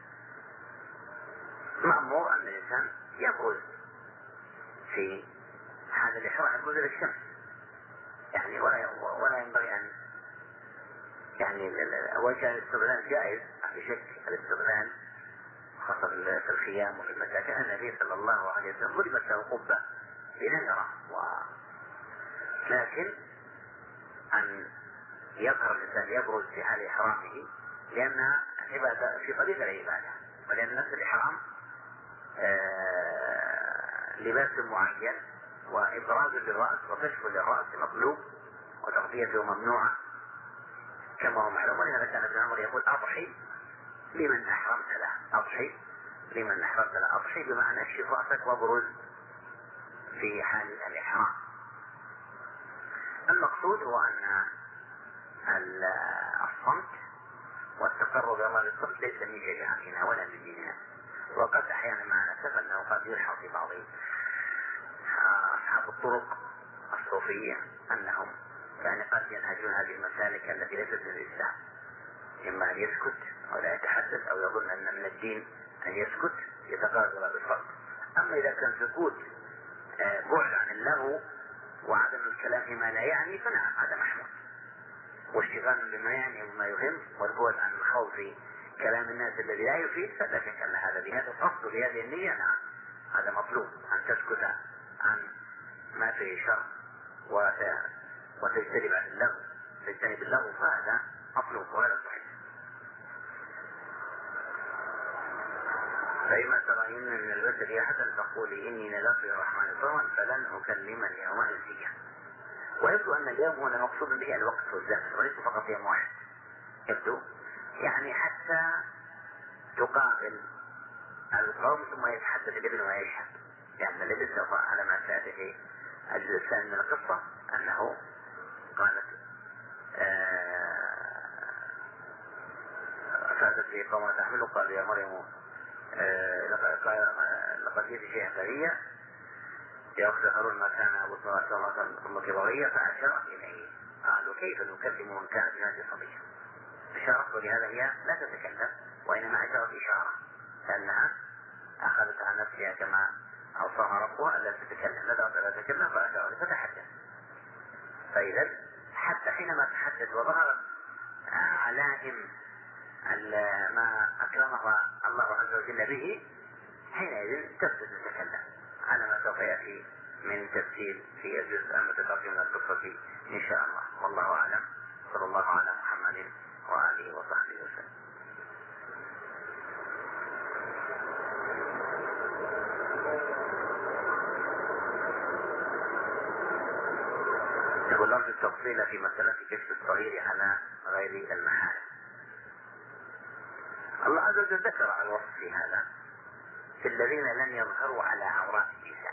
مأمور أن الإنسان يبرز في هذا الإحرام، يبرز للشمس يعني، ولا ينبغي أن يعني وجه الاستغلال جائز في شك. الاستغلال خاصة في الخيام وفي المساكن. النبي صلى الله عليه وسلم ضربت له قبة لنذره، لكن أن يظهر الإنسان يبرز في حال إحرامه لأنها عبادة في طريق العبادة، ولأن نفس الإحرام لباس معين وإبراز للرأس وكشف للرأس مطلوب وتغطيته ممنوعة كما هو معلوم. ولهذا كان ابن عمر يقول أضحي لمن أحرمت له، أضحي لمن أحرمت له، أضحي بمعنى اكشف رأسك وابرز في حال الإحرام. المقصود هو أن الصمت والتقرب إلى الله بالصمت ليس من شريعتنا ولا من ديننا، وقد أحيانا مع الأسف أنه قد يلحظ في بعض أصحاب الطرق الصوفية أنهم يعني قد ينهجون هذه المسالك التي ليست من الإسلام، إما أن يسكت أو لا يتحدث أو يظن أن من الدين أن يسكت يتقرب إلى بالصمت. أما إذا كان سكوت بعد عن اللغو وعدم الكلام فيما لا يعني فنعم هذا محمود، واشتغال بما يعني وما يهم والبعد عن الخوض في كلام الناس الذي لا يفيد فلا شك أن هذا بهذا القصد وبهذه النية نعم هذا مطلوب، أن تسكت عن ما فيه شر وتجتنب عن اللغو، تجتنب اللغو فهذا مطلوب وهذا صحيح. فإما ترين من البشر أحدا فقولي إني نذرت للرحمن صوما فلن أكلم اليوم إنسيا. ويبدو أن اليوم هنا مقصود به الوقت والزمن وليس فقط يوم واحد، يبدو يعني حتى تقابل القوم ثم يتحدث الابن ويشهد، لأن الابن سوف على ما سأتي في الجزء الثاني من القصة أنه قالت فاتت في قوم تحمله قال يا مريم لقد جئت شيئا فريا يا أخت هارون ما كان أبوك أمك بغيا فأشارت إليه. قالوا كيف نكلم من كان في هذه صبيا؟ إشارة ولهذا هي لا تتكلم وإنما أشارت إشارة لأنها أخذت عن نفسها كما أوصاها ربها ألا تتكلم، ندعت ألا تتكلم فأشارت فتحدث. فإذا حتى حينما تحدث وظهر علائم ما أكرمها الله عز وجل به حينئذ تبدأ تتكلم على ما سوف يأتي من تفسير في الجزء المتقدم من القصة إن شاء الله. والله أعلم. صلى الله على محمد وآله وصحبه وسلم. يقول أرجو التفصيل في مسألة كشف الصغير على غير المحارم. الله عز وجل ذكر عن وصف في هذا في الذين لم يظهروا على عورات النساء،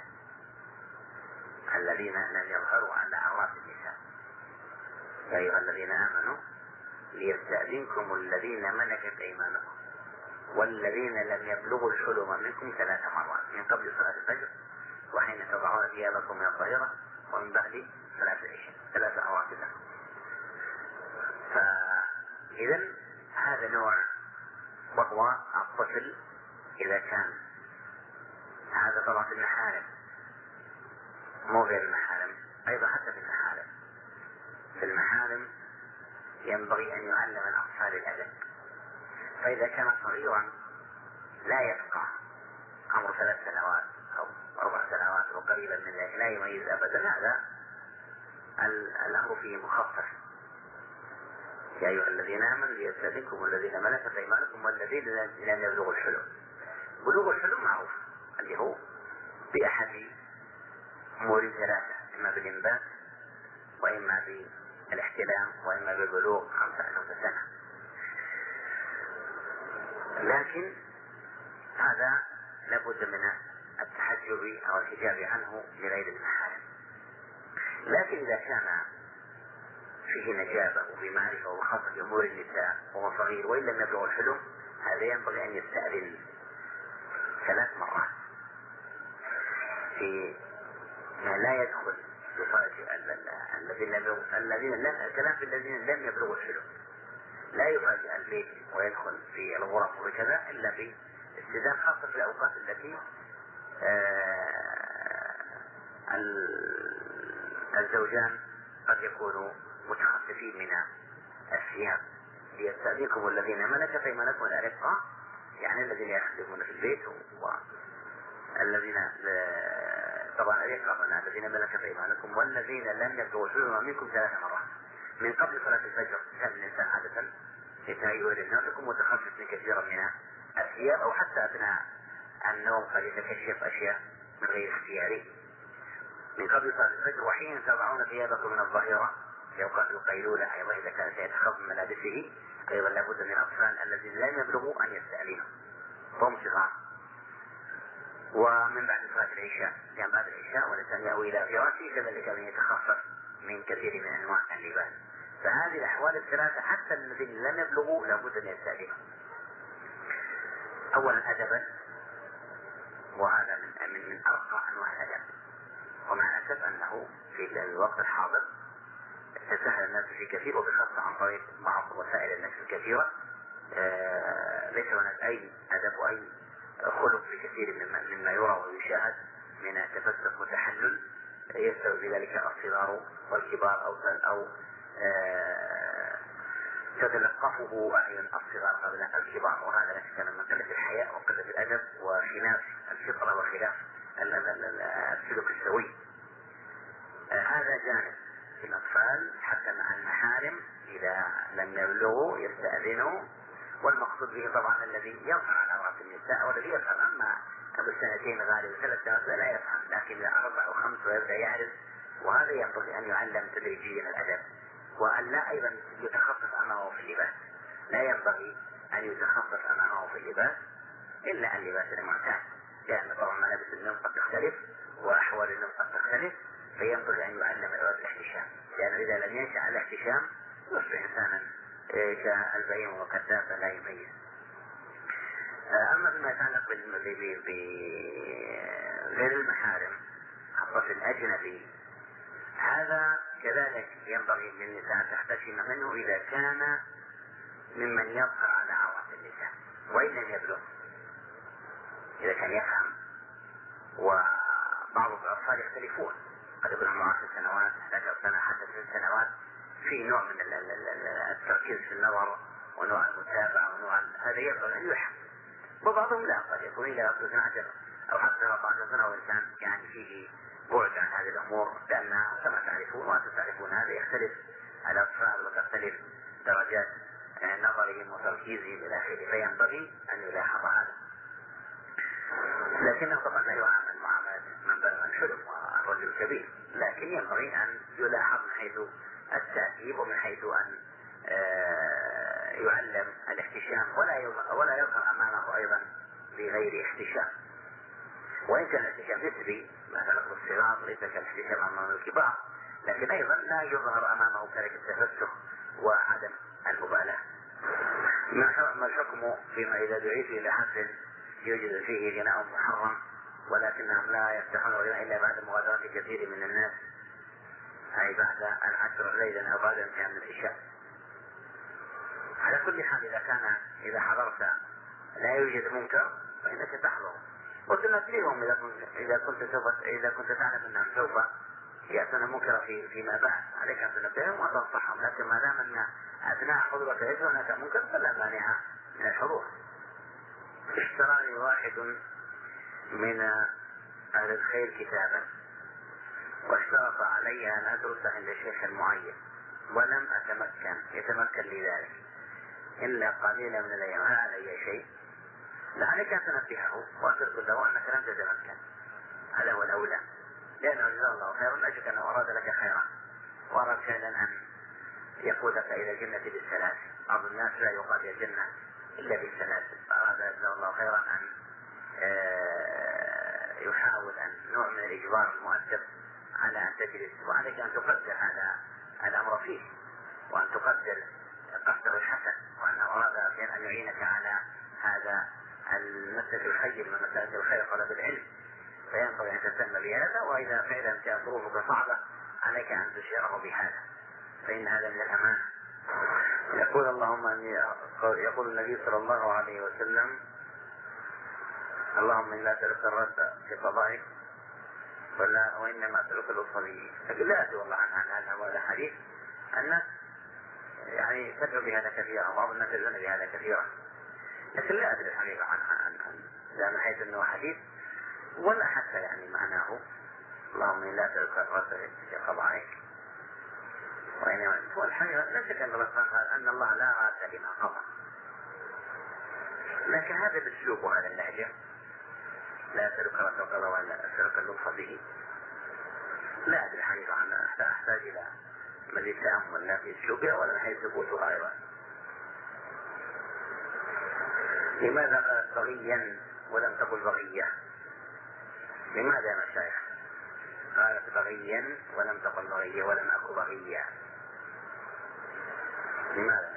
الذين لم يظهروا على عورات النساء. يا أيها الذين آمنوا ليستأذنكم الذين ملكت أيمانكم والذين لم يبلغوا الحلم منكم 3 مرات من قبل صلاة الفجر وحين تضعون ثيابكم من الظهيرة ومن بعد 3 أوقات لكم. فإذا هذا نوع، وهو الطفل إذا كان هذا طبعا في المحارم مو غير المحارم، أيضا حتى في المحارم ينبغي أن يعلم الأطفال الأدب. فإذا كان صغيرا لا يفقه عمر 3 سنوات أو 4 سنوات وقريبا من ذلك لا يميز أبدا، هذا الأمر فيه مخفف. يا أيها الذين آمنوا ليستأذنكم الذين ملكت أيمانكم والذين لم يبلغوا الحلم. بلوغ الحلم معروف اللي هو بأحد أمور 3، إما بالإنبات وإما بالاحتلام وإما بالبلوغ 15 سنة. لكن هذا لابد من التحجب أو الحجاب عنه لغير المحارم. لكن إذا كان فيه نجابة وبمعرفة وخاصة بأمور النساء وهو صغير وإن لم يبلغ الحلم هذا ينبغي أن يستأذن 3 مرات في ما لا يدخل يفاجئ الذين لم يبلغوا الحلم، لا يفاجئ البيت ويدخل في الغرف وكذا إلا باستئذان، خاصة في الأوقات التي الزوجان قد يكونوا متخففين من الثياب. ليستأذنكم الذين ملكت أيمانكم الأرقاء يعني الذين يخدمون في البيت والذين طبعا الأرقاء الذين ملكت أيمانكم والذين لم يبلغوا الحلم منكم 3 مرات من قبل صلاة الفجر. كان الإنسان عادة يتهيأ لنفسكم متخفف من كثيرا من الثياب أو حتى أثناء النوم قد يتكشف أشياء من غير اختياره. من قبل صلاة الفجر وحين تضعون ثيابكم من الظهيرة لأوقات القيلولة أيضا إذا كان سيتخذ من ملابسه أيضا لابد من الأطفال الذين لم يبلغوا أن يستأذنوا هم صغار. ومن بعد صلاة العشاء كان بعد العشاء والإنسان يأوي إلى فراشه كذلك من يتخفف من كثير من أنواع اللباس. فهذه الأحوال الثلاثة حتى الذين لم يبلغوا لابد أن يستأذنوا. أولا أدبا، وهذا من أرقى أنواع الأدب، ومع الأسف أنه في الوقت الحاضر تسهل الناس في كثير وبخاصة عن طريق بعض وسائل النشر الكثيرة. ليس هناك أي أدب وأي خلق في كثير مما يرى ويشاهد من التفسق والتحلل يستوي بذلك الصغار والكبار أو تتلقفه أعين الصغار قبل الكبار، وهذا لا شك من قلة الحياء وقلة الأدب وخلاف الفطرة وخلاف السلوك السوي. هذا جانب في الأطفال حتى مع المحارم إذا لم يبلغوا يستأذنوا، والمقصود به طبعا الذي يظهر على عورات النساء والذي يفهم. أما أبو السنتين غالبا 3 سنوات لا يفهم، لكن إذا 4 أو 5 ويبدأ يعرف، وهذا ينبغي أن يعلم تدريجيا الأدب، وأن لا أيضا يتخصص أمامه في اللباس. لا ينبغي أن يتخصص أمامه في اللباس إلا اللباس المعتاد، لأن طبعا ملابس النوم قد تختلف وأحوال النوم قد تختلف، فينبغي أن يعلم الولد الاحتشام، لأنه إذا لم ينشأ على الاحتشام يصبح إنسانا كالبهيم وكذاب لا يميز. أما فيما يتعلق بغير المحارم خاصة الأجنبي، هذا كذلك ينبغي للنساء أن تحتشم منه إذا كان ممن يظهر على عورات النساء وإن لم يبلغ، إذا كان يفهم. وبعض الأطفال يختلفون، قد يكون عمره 10 سنوات 11 سنة حتى 9 سنوات، في نوع من التركيز في النظر ونوع المتابعة ونوع هذا ينبغي أن يلحق. وبعضهم لا، قد يكون إلى 12 أو حتى 13 سنة وإنسان يعني فيه بعد عن هذه الأمور، لأن كما تعرفون وأنتم تعرفون هذا يختلف الأطفال وتختلف درجات نظرهم وتركيزهم إلى آخره، فينبغي أن يلاحظ هذا. لكنه طبعا لا يعامل معاملة من بلغ الحلم والرجل الكبير، لكن ينبغي أن يلاحظ من حيث التأديب ومن حيث أن يعلم الاحتشام ولا يظهر أمامه أيضا بغير احتشام. وإن كان الاحتشام نسبي مثلا الصغار ليس كالاحتشام أمام الكبار، لكن أيضا لا يظهر أمامه كذلك التفسخ وعدم المبالاة. ما الحكم فيما إذا دعيت إلى حفل يوجد فيه غناء محرم ولكنهم لا يفتحون الغناء إلا بعد مغادرة كثير من الناس، أي بعد 10 ليلا أو بعد انتهاء من العشاء؟ على كل حال إذا حضرت لا يوجد منكر فإنك تحضر، وتنبههم إذا كنت تعلم أنهم سوف يأتون منكرا فيما بعد، عليك أن تنبههم وتنصحهم. لكن ما دام أن أثناء حضورك ليس هناك منكر فلا مانع من الحضور. اشتراني واحد من أهل الخير كتابا واشترط علي أن أدرس عند شيخ معين ولم يتمكن لي ذلك إلا قليلا من الأيام، هل علي شيء؟ لا، عليك أن تنبهه وتذكر له أنك لم تتمكن، هذا هو الأولى، لأنه جزاه الله خيرا لأجلك أنه أراد لك خيرا وأراد فعلا أن يقودك إلى الجنة بالسلاسل. بعض الناس لا يقاد إلى الجنة إلا بالسلاسل، فأراد جزاه الله خيرا أن يحاول أن نوع من الإجبار المؤدب على أن تجلس، وعليك أن تقدر هذا الأمر فيه وأن تقدر قصده الحسن، وأنه أراد أن يعينك على هذا المسألة الخير من مسألة الخير طلب العلم، فينبغي أن تهتم بهذا. وإذا فعلا كانت ظروفك صعبة عليك أن تشيره بهذا، فإن هذا من الأمانة. يقول النبي صلى الله عليه وسلم: اللهم إن لا ترك الرد في قضائك وإنما أسألك الوصوليين. لكن لا أدري والله عنها هذا حديث الناس يعني تدعو بهذا كثيرا، بعض الناس يدعون بهذا كثيرا، لكن لا أدري الحقيقة عنها لا من حيث أنه حديث ولا حتى يعني معناه اللهم إن لا ترك الرد في قضائك وإنما. والحقيقة لا شك أن الله لا راد لما قضى، لكن هذا الأسلوب وهذا اللهجة لا ترك رد القضاء ولا ترك اللطف به. لا أدري حقيقة، أنا أحتاج إلى مزيد تأمل لا في أسلوبها ولا من حيث ثبوتها أيضا. لماذا قالت بغيا ولم تقل بغية؟ لماذا يا مشايخ قالت بغيا ولم تقل بغية ولم أكن بغية؟ لماذا؟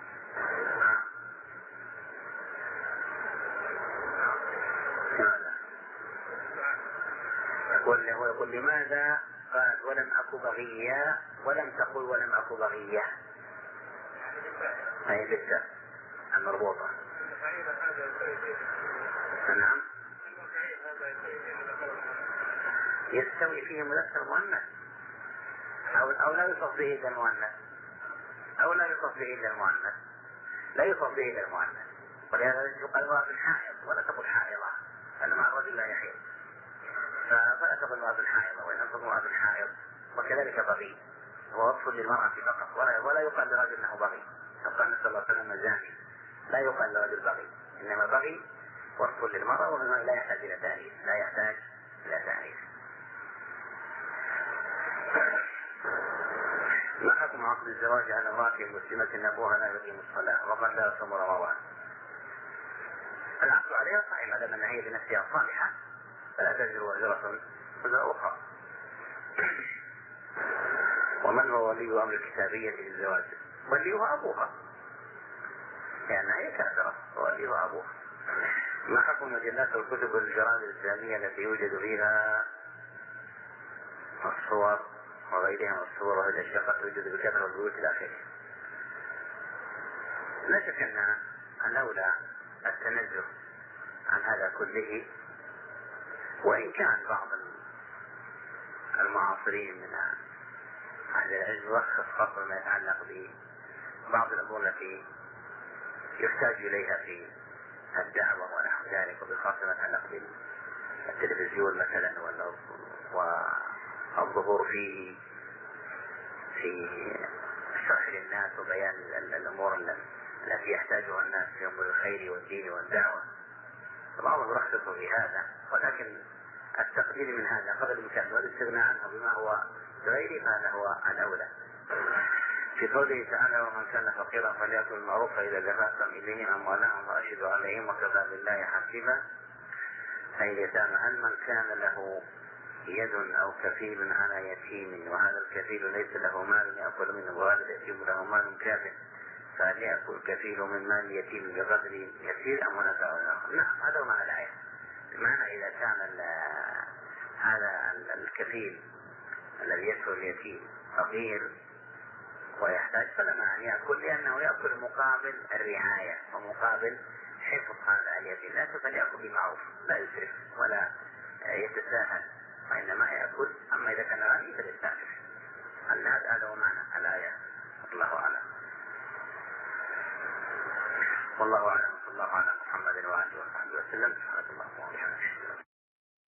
ويقول لماذا قالت ولم أكن بغية ولم تقل ولم أكن بغية؟ هي بالتاء المربوطة. نعم يستوي فيه مذكر مؤنث أو لا يصف به إلا المؤنث، أو لا يصف به إلا المؤنث، لا يصف به إلا المؤنث. ولهذا يقال امرأة حائض ولا تقل حائضة، لأن مع الرجل لا يحيض، فلا تقل امرأة حائضة وإنما تقل امرأة حائض. وكذلك بغي هو وصف للمرأة فقط، ولا يقال لرجل أنه بغي. قال نسأل الله عليه وسلم زاني، لا يقال لرجل بغي، إنما بغي وصف للمرأة ومما لا يحتاج إلى تأنيث، لا يحتاج إلى تأنيث. ما حكم عقد الزواج على امرأة مسلمة أبوها لا يقيم الصلاة وقد لا يصوم رمضان؟ العقد عليها صحيح ما دام أن هي بنفسها صالحة فلا تزر وزرة وزر أخرى. ومن هو ولي أمر الكتابية للزواج؟ وليها أبوها، يعني هي كافرة ووليها أبوها. ما حكم مجلات الكتب والجرائد الإسلامية التي يوجد فيها الصور وغيرها من الصور وهي الأشياء قد توجد بكثرة البيوت إلى آخره؟ لا شك أن الأولى التنزه عن هذا كله، وإن كان بعض المعاصرين من أهل العلم يرخص خاصة ما يتعلق ببعض الأمور التي يحتاج إليها في الدعوة ونحو ذلك، وبخاصة ما يتعلق بالتلفزيون مثلا والظهور فيه في الشرح للناس وبيان الأمور التي يحتاجها الناس في أمور الخير والدين والدعوة. بعضهم يرخص في هذا، ولكن التقليل من هذا قدر الإمكان والاستغناء عنه بما هو غيره فهذا هو الأولى. في قوله تعالى ومن كان فقيرا فليأكل المعروف فإذا دفعتم إليهم أموالهم فأشهدوا عليهم وكفى بالله حسيبا. أي اليتامى هل من كان له يد أو كفيل على يتيم وهذا الكفيل ليس له مال يأكل منه وهذا اليتيم له مال كافٍ فهل يأكل كفيل من مال اليتيم بقدر يسير أم هناك آخر؟ نعم هذا هو معنى الآية. بمعنى إذا كان هذا الكفيل الذي يكفل اليتيم فقير ويحتاج فلا معنى أن يأكل، لأنه يأكل مقابل الرعاية ومقابل حفظ هذا اليتيم، لكن فليأكل بمعروف لا يسرف ولا يتساهل وإنما يأكل. أما إذا كان غني فليستعفف. هذا هو معنى الآية. الله أعلم. والله أعلم. صلى الله على محمد وآله وصحبه وسلم. سبحانك اللهم وبحمدك.